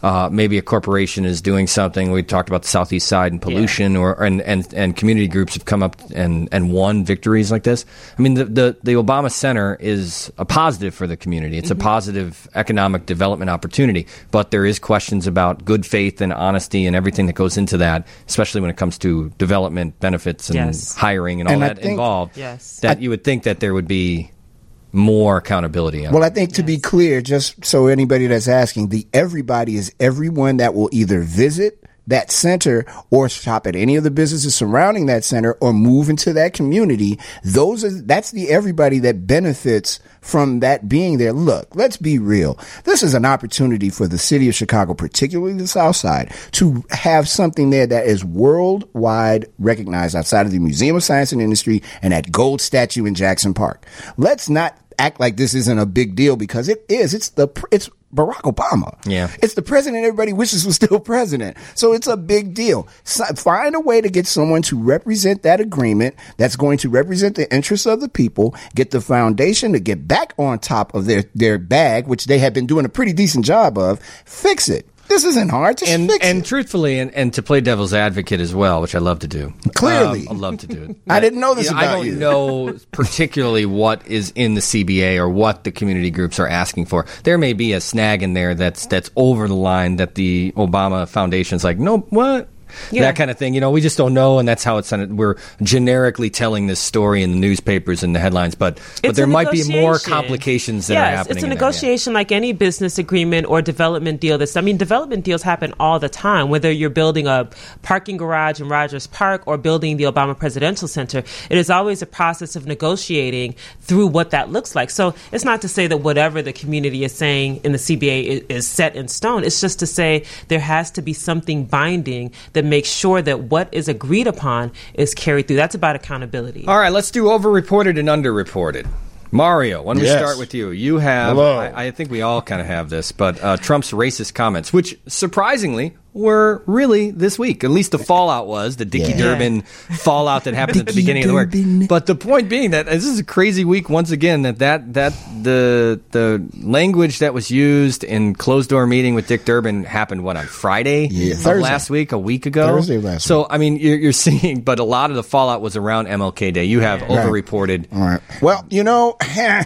uh, maybe a corporation is doing something. We talked about the Southeast Side and pollution, yeah. or and, and, and community groups have come up and, and won victories like this. I mean, the, the, the Obama Center is a positive for the community. It's mm-hmm. a positive economic development opportunity, but there is questions about good faith and honesty and everything that goes into that, especially when it comes to development benefits and yes. hiring and all and that think, involved. Yes. That I, you would think that there would be more accountability on well, it. I think to yes. be clear, just so anybody that's asking, the everybody is everyone that will either visit that center or shop at any of the businesses surrounding that center or move into that community. Those are, that's the everybody that benefits from that being there. Look, let's be real. This is an opportunity for the city of Chicago, particularly the South Side, to have something there that is worldwide recognized outside of the Museum of Science and Industry and that gold statue in Jackson Park. Let's not act like this isn't a big deal, because it is. It's the, it's Barack Obama. Yeah. It's the president everybody wishes was still president. So it's a big deal. So find a way to get someone to represent that agreement that's going to represent the interests of the people, get the foundation to get back on top of their, their bag, which they have been doing a pretty decent job of. Fix it. This isn't hard. Just and fix and it. truthfully, and, and to play devil's advocate as well, which I love to do. Clearly. um, I love to do it. I didn't know this You know, about I don't you. know particularly what is in the C B A or what the community groups are asking for. There may be a snag in there that's that's over the line that the Obama Foundation's like, no, what? Yeah. That kind of thing. You know, we just don't know, and that's how it's done. We're generically telling this story in the newspapers and the headlines, but but It's there a might be more negotiation. complications that yes, are happening. It's a in negotiation like any business agreement or development deal. That's, I mean, development deals happen all the time, whether you're building a parking garage in Rogers Park or building the Obama Presidential Center. It is always a process of negotiating through what that looks like. So it's not to say that whatever the community is saying in the C B A is, is set in stone. It's just to say there has to be something binding that makes sure that what is agreed upon is carried through. That's about accountability. All right, let's do overreported and underreported. Mario, why don't we Yes. start with you? You have, Hello. I, I think we all kind of have this, but uh, Trump's racist comments, which surprisingly were really this week. At least the fallout was the Dickie Yeah. Durbin fallout that happened at the Dickie beginning Durbin. of the week. But the point being that this is a crazy week once again. That that that the the language that was used in closed door meeting with Dick Durbin happened what on Friday Yeah, of Thursday. last week, a week ago. Thursday last so I mean, you're, you're seeing, but a lot of the fallout was around M L K Day. You have overreported. All right. Well, you know,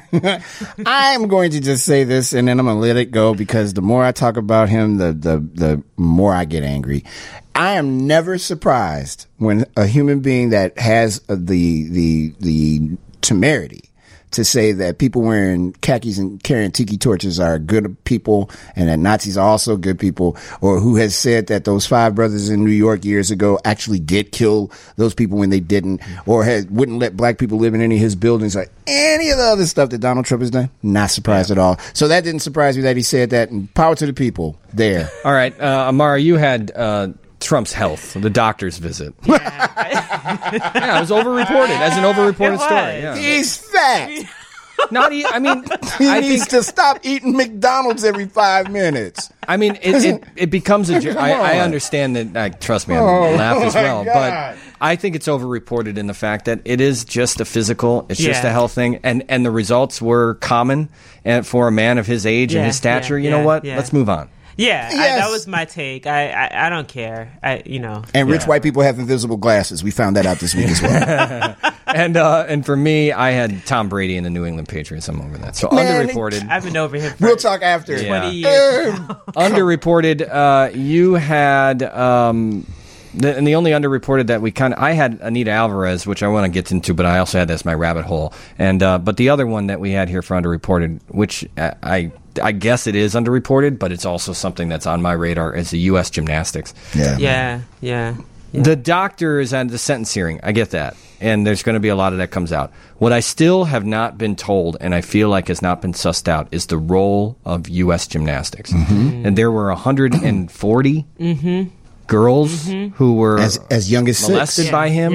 I'm going to just say this, and then I'm going to let it go, because the more I talk about him, the the the more I get angry. I am never surprised when a human being that has the the the temerity to say that people wearing khakis and carrying tiki torches are good people and that Nazis are also good people, or who has said that those five brothers in New York years ago actually did kill those people when they didn't, or had, wouldn't let black people live in any of his buildings, or any of the other stuff that Donald Trump has done. Not surprised yeah. at all. So that didn't surprise me that he said that, and power to the people there. All right, uh, Amara, you had uh, Trump's health, the doctor's visit. Yeah, yeah, it was overreported as an overreported It story. was. Yeah. He's fat. Not, e- I mean, He I needs think, to stop eating McDonald's every five minutes. I mean, it, it, it becomes a. I, I on. understand that. Uh, trust me, I Oh, laugh as my well. God. But I think it's overreported in the fact that it is just a physical. It's just Yeah. a health thing, and and the results were common. And for a man of his age and Yeah, his stature, yeah, you know yeah, what? yeah. Let's move on. yeah I, Yes. that was my take. I, I, I don't care. I, you know. And rich white people have invisible glasses. We found that out this week as well. And uh, and for me, I had Tom Brady and the New England Patriots. I'm over that. So Man, underreported. I've been over him for We'll talk after. Yeah. twenty years. Underreported. Uh, you had. Um, The, and the only underreported that we kind of, I had Anita Alvarez, which I want to get into, but I also had this my rabbit hole. And uh, but the other one that we had here for underreported, which I, I I guess it is underreported, but it's also something that's on my radar, is the U S gymnastics. Yeah. Yeah, yeah. yeah. The doctor is at the sentence hearing. I get that, and there's going to be a lot of that comes out. What I still have not been told, and I feel like has not been sussed out, is the role of U S gymnastics. Mm-hmm. And there were one hundred forty. Mm-hmm. girls mm-hmm. who were As, as young as molested six. by him. Yeah.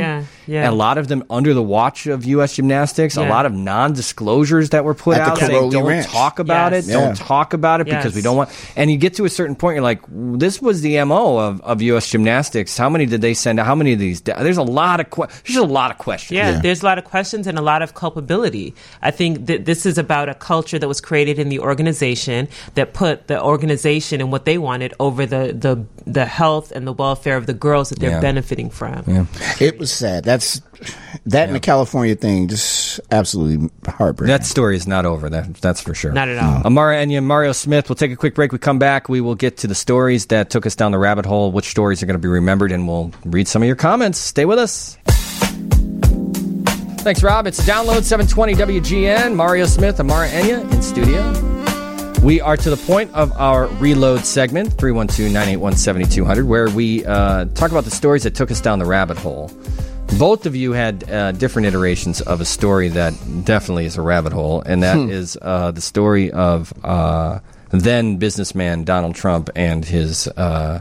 Yeah. and a lot of them under the watch of U S Gymnastics, Yeah. a lot of non-disclosures that were put At the out saying, Caroli don't Ranch. talk about Yes. it, don't Yeah. talk about it because Yes. we don't want, and you get to a certain point, you're like, this was the M O of, of U S Gymnastics. How many did they send out? How many of these? There's a lot of, que- there's a lot of questions. Yeah, Yeah. there's a lot of questions and a lot of culpability. I think that this is about a culture that was created in the organization that put the organization and what they wanted over the the, the health and the welfare of the girls that they're Yeah. benefiting from. Yeah. It was sad. That's that and the California thing, just absolutely heartbreaking. That story is not over. That that's for sure. Not at all. Amara Enya, Mario Smith. We'll take a quick break. We come back. We will get to the stories that took us down the rabbit hole. Which stories are going to be remembered, and we'll read some of your comments. Stay with us. Thanks, Rob. It's Download seven twenty W G N. Mario Smith, Amara Enya in studio. We are to the point of our reload segment, three one two, nine eight one, seven two zero zero, where we uh, talk about the stories that took us down the rabbit hole. Both of you had uh, different iterations of a story that definitely is a rabbit hole, and that Hmm. is uh, the story of uh, then businessman Donald Trump and his uh,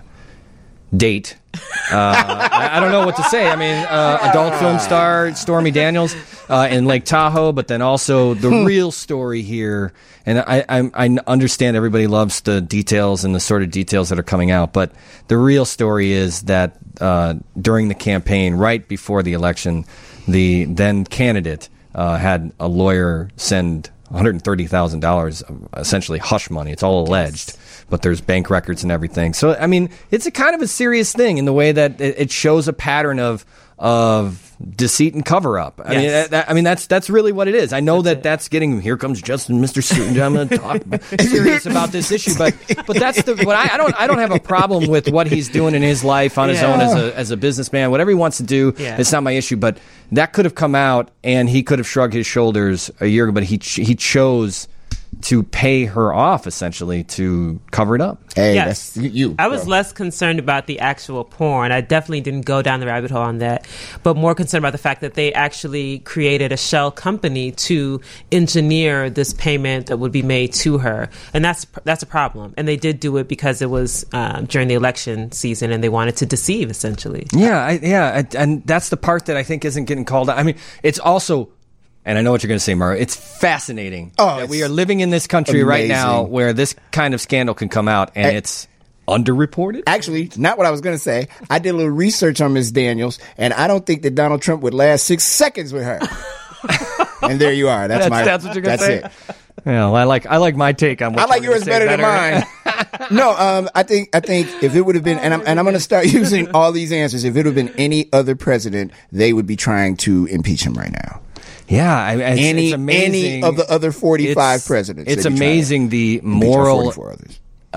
date. Uh, I, I don't know what to say. I mean, uh, adult film star Stormy Daniels uh, in Lake Tahoe, but then also the real story here. And I, I, I understand everybody loves the details and the sort of details that are coming out, but the real story is that uh, during the campaign, right before the election, the then candidate uh, had a lawyer send one hundred thirty thousand dollars of essentially hush money. It's all alleged, but there's bank records and everything. So, I mean, it's a kind of a serious thing in the way that it, it shows a pattern of of deceit and cover up. I Yes. mean, that, that- I mean that's that's really what it is. I know that that's getting here comes Justin, Mister Student. I'm going to talk serious about this issue, but but that's the what I, I don't I don't have a problem with what he's doing in his life on his Yeah. own as a as a businessman. Whatever he wants to do, Yeah. it's not my issue. But that could have come out, and he could have shrugged his shoulders a year ago. But he ch- he chose to pay her off essentially to cover it up. Hey, Yes. that's you. you, I was bro. less concerned about the actual porn. I definitely didn't go down the rabbit hole on that, but more concerned about the fact that they actually created a shell company to engineer this payment that would be made to her, and that's that's a problem. And they did do it because it was um, during the election season, and they wanted to deceive, essentially. Yeah, I, yeah, I, and that's the part that I think isn't getting called out. I mean, it's also, and I know what you're going to say, Mario, it's fascinating Oh, that it's we are living in this country right now amazing. where this kind of scandal can come out, and I- it's underreported. Actually, not what I was going to say. I did a little research on Miss Daniels, and I don't think that Donald Trump would last six seconds with her. And there you are. That's, That's- my. that's what you're gonna that's say? It. Yeah, well, I like I like my take on what I like you were yours gonna say better than mine. No, um, I think I think if it would have been, and I'm and I'm going to start using all these answers. If it would have been any other president, they would be trying to impeach him right now. Yeah, I, it's, Any it's amazing. any of the other forty-five It's- presidents. It's they'd be trying to amazing the impeach or moral forty-four others.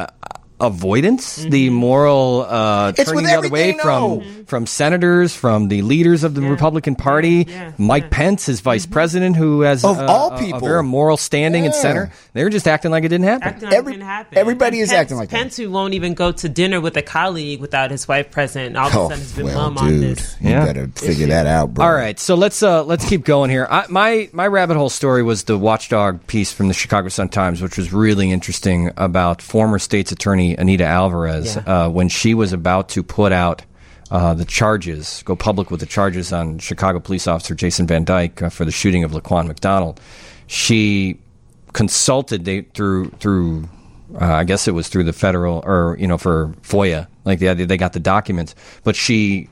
avoidance, the moral uh, It's turning with the other way everything, from though. from senators, from the leaders of the Republican Party. Yeah, Mike yeah. Pence, his vice president, who has Of uh, all a- people. a very moral standing in Yeah. center. They're just acting like it didn't happen. Acting like Every- it didn't happen. everybody And is Pence, acting like that. Pence, who won't even go to dinner with a colleague without his wife present, and all of a Oh, sudden has been well, mum on dude, this. you Yeah. better figure that out, bro. All right, so let's uh, let's keep going here. I, my my rabbit hole story was the Watchdog piece from the Chicago Sun Times, which was really interesting about former state's attorney Anita Alvarez Yeah. uh, when she was about to put out uh, the charges, go public with the charges on Chicago police officer Jason Van Dyke uh, for the shooting of Laquan McDonald. She consulted they, through through. Uh, I guess it was through the federal, or you know, for FOIA, like they they got the documents, but she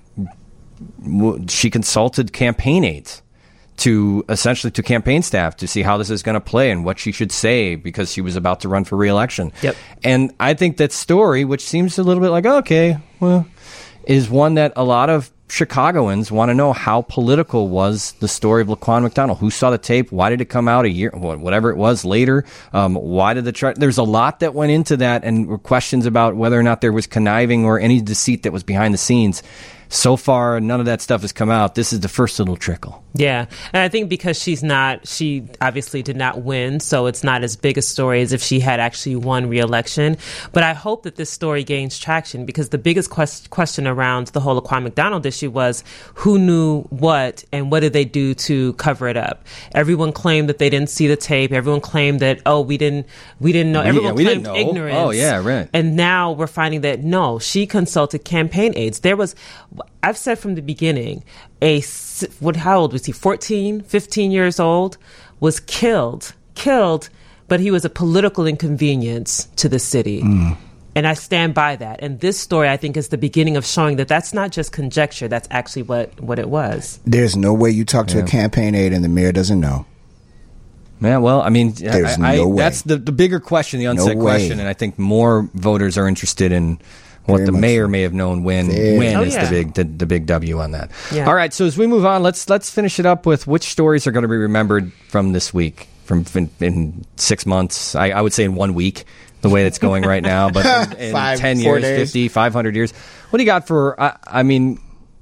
w- she consulted campaign aides to essentially to campaign staff to see how this is going to play and what she should say because she was about to run for re-election. Yep. And I think that story, which seems a little bit like, okay, well, is one that a lot of Chicagoans want to know how political was the story of Laquan McDonald. Who saw the tape? Why did it come out a year, wh- whatever it was later? Um, why did the char- There's a lot that went into that and were questions about whether or not there was conniving or any deceit that was behind the scenes. So far, none of that stuff has come out. This is the first little trickle. Yeah, and I think because she's not, she obviously did not win, so it's not as big a story as if she had actually won re-election. But I hope that this story gains traction because the biggest quest- question around the whole Laquan McDonald issue was who knew what and what did they do to cover it up. Everyone claimed that they didn't see the tape. Everyone claimed that, oh, we didn't, we didn't know. We- Everyone we claimed didn't know. ignorance. Oh, yeah, right. And now we're finding that no, she consulted campaign aides. There was, I've said from the beginning, a what? How old was he? fourteen, fifteen years old, was killed, killed, but he was a political inconvenience to the city. Mm. And I stand by that. And this story, I think, is the beginning of showing that that's not just conjecture. That's actually what, what it was. There's no way you talk to yeah. a campaign aide and the mayor doesn't know. Yeah, well, I mean, There's I, no I, way. that's the, the bigger question, the unsaid No question. And I think more voters are interested in what Very the much mayor so. may have known when Very when Oh, is yeah. the big the, the big W on that. Yeah. All right, so as we move on, let's let's finish it up with which stories are going to be remembered from this week, from in, in six months. I, I would say in one week, the way it's going right now, but in, in Five, ten four years, days. fifty, five hundred years. What do you got for? I, I mean,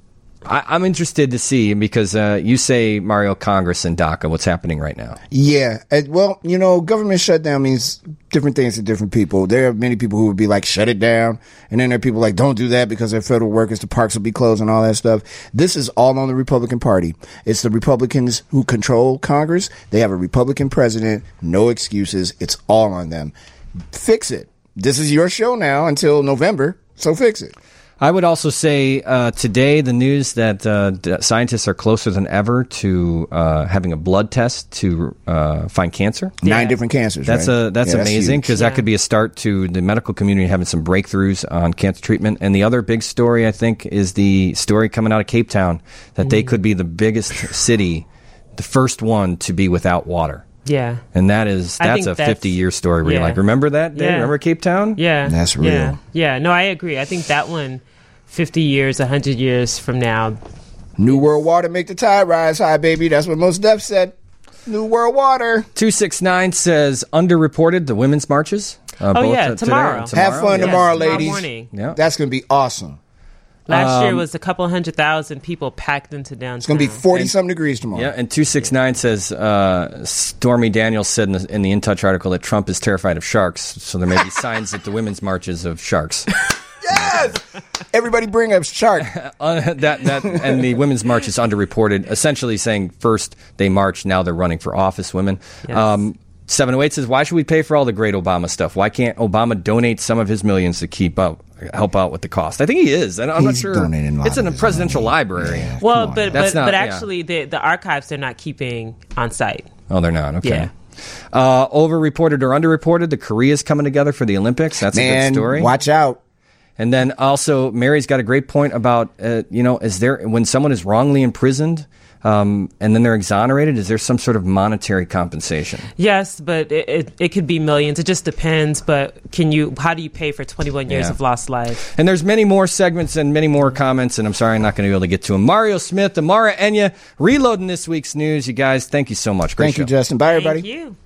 I, I'm interested to see because uh, you say Mario Congress and DACA. What's happening right now? Yeah. Uh, Well, you know, government shutdown means different things to different people. There are many people who would be like, shut it down. And then there are people like, don't do that because they're federal workers. The parks will be closed and all that stuff. This is all on the Republican Party. It's the Republicans who control Congress. They have a Republican president. No excuses. It's all on them. Fix it. This is your show now until November. So fix it. I would also say uh, today the news that uh, d- scientists are closer than ever to uh, having a blood test to uh, find cancer. Nine Yeah. different cancers. That's right? a that's Yeah, amazing huge. because Yeah. that could be a start to the medical community having some breakthroughs on cancer treatment. And the other big story I think is the story coming out of Cape Town that they could be the biggest city, the first one to be without water. Yeah. And that is I that's think a that's- fifty-year story where you're yeah. like, remember that day? Yeah. Remember Cape Town? Yeah. That's Yeah. real. Yeah. No, I agree. I think that one, fifty years, one hundred years from now. New World Water make the tide rise high, baby. That's what Mos Def said. New World Water. two six nine says underreported the women's marches. Uh, Oh, both, yeah, uh, today tomorrow. and Have fun Yeah, tomorrow, tomorrow ladies. morning. Yeah. That's going to be awesome. Last year was a couple hundred thousand people packed into downtown. It's going to be forty-something degrees tomorrow. Yeah, and two six nine says uh, Stormy Daniels said in the, in the In Touch article that Trump is terrified of sharks, so there may be signs at the women's marches of sharks. Yes! Everybody bring a shark. Uh, that that and the women's march is underreported. Essentially saying first they marched, now they're running for office. Women. Yes. Um, seven oh eight says, why should we pay for all the great Obama stuff? Why can't Obama donate some of his millions to keep up, help out with the cost? I think he is. And I'm not He's sure. donating a lot It's in of a his presidential money. library. Yeah. Well, Come on. but That's but, not- but yeah. actually, the the archives they're not keeping on site. Oh, they're not. Okay. Yeah. Uh, overreported or underreported, the Korea's coming together for the Olympics. That's a Man, good story. watch out. And then also, Mary's got a great point about, uh, you know, is there, when someone is wrongly imprisoned um, and then they're exonerated, is there some sort of monetary compensation? Yes, but it, it, it could be millions. It just depends. But can you? How do you pay for twenty-one years Yeah. of lost life? And there's many more segments and many more comments, and I'm sorry I'm not going to be able to get to them. Mario Smith, Amara Enya, reloading this week's news. You guys, thank you so much. Great Thank you, show. Justin. Bye, everybody. Thank you.